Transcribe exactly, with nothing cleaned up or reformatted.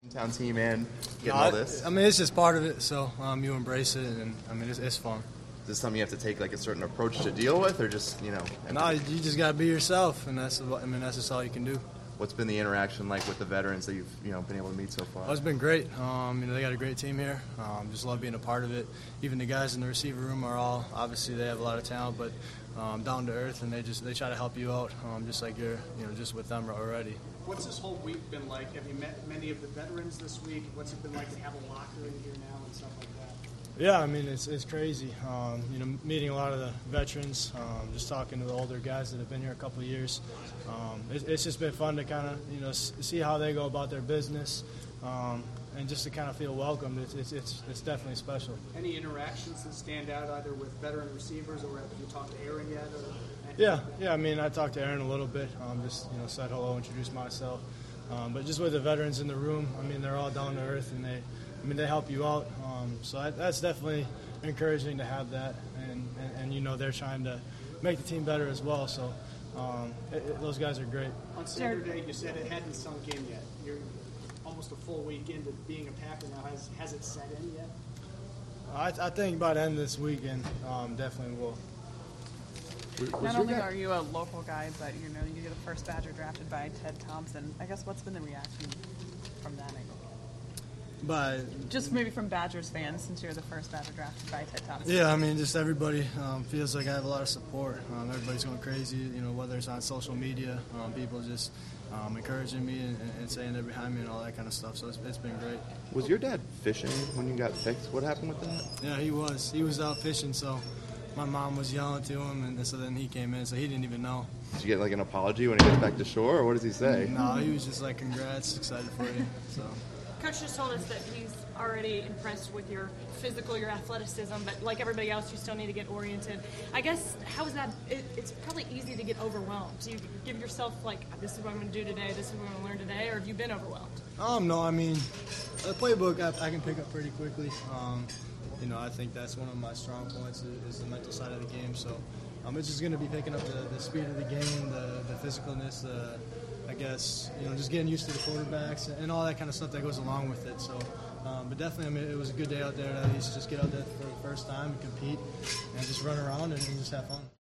Town team and getting no, all this? I mean, it's just part of it, so um, you embrace it, and I mean, it's, it's fun. Is this something you have to take like a certain approach to deal with, or just, you know? No, you just got to be yourself, and that's I mean, that's just all you can do. What's been the interaction like with the veterans that you've you know been able to meet so far? Oh, it's been great. Um, you know, they got a great team here. Um, just love being a part of it. Even the guys in the receiver room are all obviously they have a lot of talent, but um, down to earth, and they just they try to help you out, um, just like you're you know just with them already. What's this whole week been like? Have you met many of the veterans this week? What's it been like to have a locker in here now and stuff like that? Yeah, I mean, it's it's crazy. Um, you know, meeting a lot of the veterans, um, just talking to the older guys that have been here a couple of years. Um, it, it's just been fun to kind of, you know, s- see how they go about their business, um, and just to kind of feel welcomed. It's, it's it's it's definitely special. Any interactions that stand out either with veteran receivers or have you talked to Aaron yet? Or Yeah, yeah. I mean, I talked to Aaron a little bit. Um, just you know, said hello, introduced myself. Um, but just with the veterans in the room, I mean, they're all down to earth, and they, I mean, they help you out. Um, so I, that's definitely encouraging to have that, and, and, and you know, they're trying to make the team better as well. So um, it, it, those guys are great. On Saturday, you said it hadn't sunk in yet. You're almost a full week into being a Packer now. Has has it set in yet? I, I think by the end of this weekend, um, definitely will. Not only are you a local guy, but you know you're the first Badger drafted by Ted Thompson. I guess what's been the reaction from that angle? But Just maybe from Badgers fans, since you're the first Badger drafted by Ted Thompson. yeah, I mean, just everybody um, feels like I have a lot of support. Um, everybody's going crazy, you know, whether it's on social media, um, people just um, encouraging me and, and saying they're behind me and all that kind of stuff. So it's, it's been great. Was your dad fishing when you got picked? What happened with that? Yeah, he was. He was out fishing, so my mom was yelling to him, and so then he came in, so he didn't even know. Did you get like an apology when he gets back to shore, or what does he say? No, he was just like, congrats, excited for you. So. Coach just told us that he's already impressed with your physical, your athleticism, but like everybody else, you still need to get oriented. I guess, how is that? It, it's probably easy to get overwhelmed. Do you give yourself, like, this is what I'm going to do today, this is what I'm going to learn today, or have you been overwhelmed? Um, no, I mean, the playbook I, I can pick up pretty quickly. Um, you know, I think that's one of my strong points is, is the mental side of the game. So um, it's just going to be picking up the, the speed of the game, the, the physicalness, the, I guess, you know, just getting used to the quarterbacks and all that kind of stuff that goes along with it. So, um, but definitely, I mean, it was a good day out there to at least just get out there for the first time and compete and just run around and, and just have fun.